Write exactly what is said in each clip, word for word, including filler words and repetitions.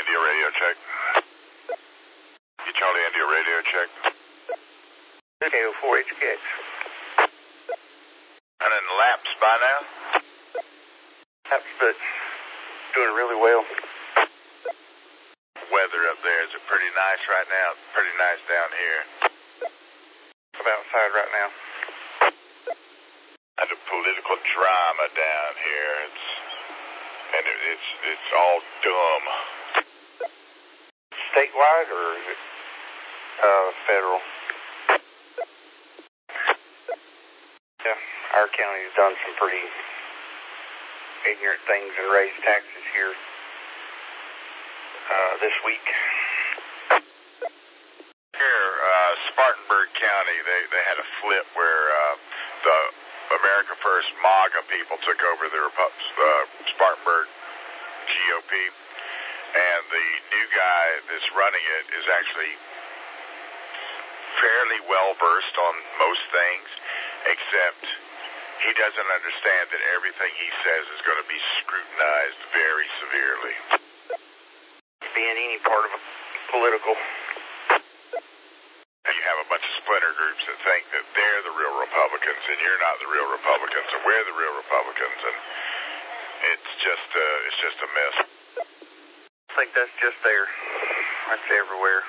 India radio check. Charlie India radio check. K O four H K X. And in laps by now? Laps, but doing really well. Weather up there, is it pretty nice right now? Pretty nice down here. I'm outside right now. And the political drama down here, it's and it, it's it's all dumb. Statewide or is it uh, federal? Yeah, our county's done some pretty ignorant things and raised taxes here uh, this week. Here, uh, Spartanburg County, they, they had a flip where uh, the America First MAGA people took over the Repu- uh, Spartanburg G O P, and the new guy that's running it is actually fairly well versed on most things, except he doesn't understand that everything he says is going to be scrutinized very severely. Being any part of a political... You have a bunch of splinter groups that think that they're the real Republicans and you're not the real Republicans and we're the real Republicans, and it's just uh, it's just a mess. I think that's just there. That's everywhere.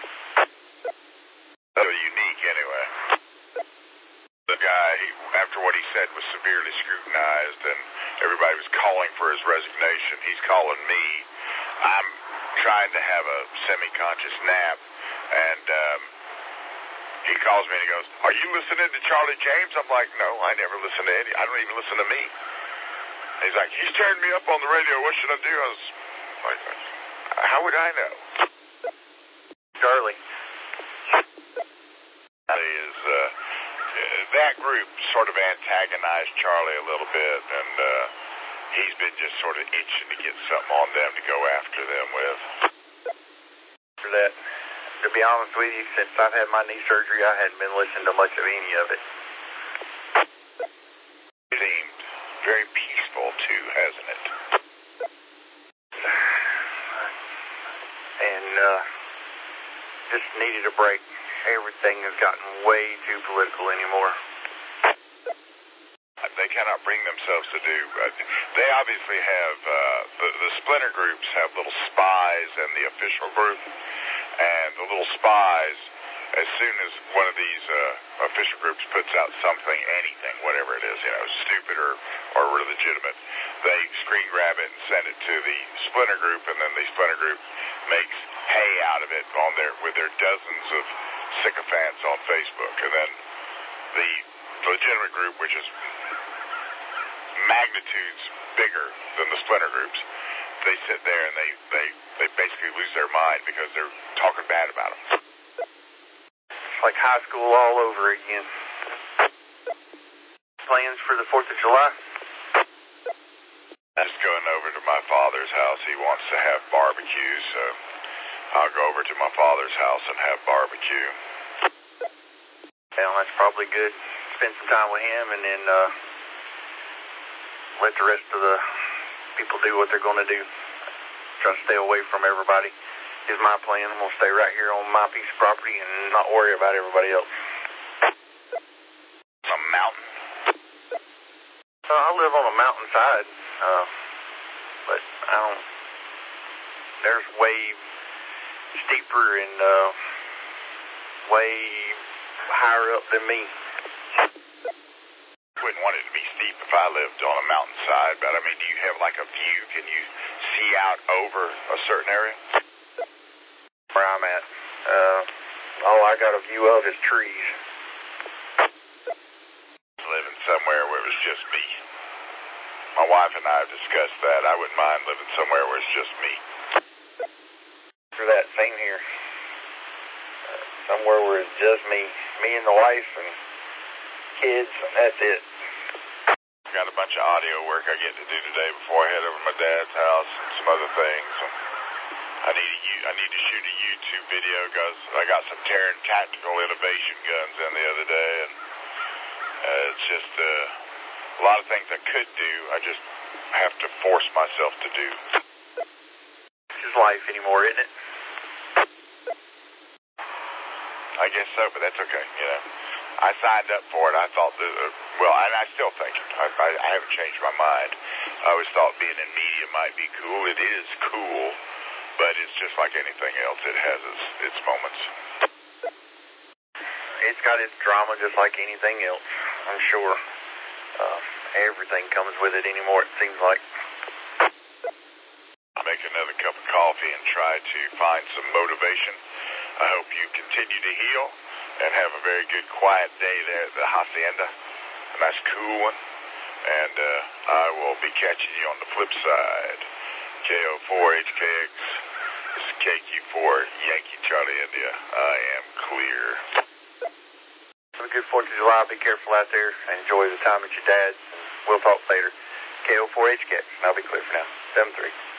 So unique anyway. The guy, after what he said, was severely scrutinized and everybody was calling for his resignation. He's calling me. I'm trying to have a semi-conscious nap, and um, he calls me and he goes, "Are you listening to Charlie James?" I'm like, "No, I never listen to any. I don't even listen to me." And he's like, "He's tearing me up on the radio. What should I do?" I was like, "How would I know?" Charlie. Is uh, that group sort of antagonized Charlie a little bit, and uh, he's been just sort of itching to get something on them to go after them with. For that. To be honest with you, since I've had my knee surgery, I hadn't been listening to much of any of it. It seemed very peaceful, too, hasn't it? And, uh, just needed a break. Everything has gotten way too political anymore. They cannot bring themselves to do... Uh, they obviously have... Uh, the, the splinter groups have little spies and the official group. And the little spies, as soon as one of these uh, official groups puts out something, anything, whatever it is, you know, stupid or, or legitimate, they screen grab it and send it to the splinter group, and then the splinter group makes hay out of it on their with their dozens of sycophants on Facebook. And then the legitimate group, which is magnitudes bigger than the splinter groups, they sit there and they, they, they basically lose their mind because they're talking bad about them. It's like high school all over again. Plans for the fourth of July? Just going over to my father's house. He wants to have barbecue, so I'll go over to my father's house and have barbecue. Well, that's probably good. Spend some time with him and then uh, let the rest of the people do what they're going to do. Try to stay away from everybody is my plan. I'm going to stay right here on my piece of property and not worry about everybody else. A mountain? Uh, I live on a mountainside, uh, but I don't... There's way steeper and uh, way higher up than me. Wouldn't want it to be steep if I lived on a mountainside, but I mean, do you have like a view? Can you see out over a certain area? Where I'm at, uh, all I got a view of is trees. Living somewhere where it was just me. My wife and I have discussed that. I wouldn't mind living somewhere where it's just me. For that, same here. Uh, somewhere where it's just me. Me and the wife and kids, and that's it. Got a bunch of audio work I get to do today before I head over to my dad's house and some other things. I need a, I need to shoot a YouTube video because I got some Terran Tactical Innovation guns in the other day, and uh, it's just uh, a lot of things I could do. I just have to force myself to do. is life anymore, isn't it? I guess so, but that's okay, you know. I signed up for it. I thought, that, uh, well, and I still think it. I, I, I haven't changed my mind. I always thought being in media might be cool. It is cool, but it's just like anything else. It has its, its moments. It's got its drama just like anything else, I'm sure. Uh, everything comes with it anymore, it seems like. I'll make another cup of coffee and try to find some motivation. I hope you continue to heal and have a very good, quiet day there at the Hacienda. A nice, cool one. And uh, I will be catching you on the flip side. K O four H K X, this is K Q four, Yankee Charlie India. I am clear. Have a good fourth of July. Be careful out there and enjoy the time at your dad's. We'll talk later. K O four H K X, and I'll be clear for now. seven three.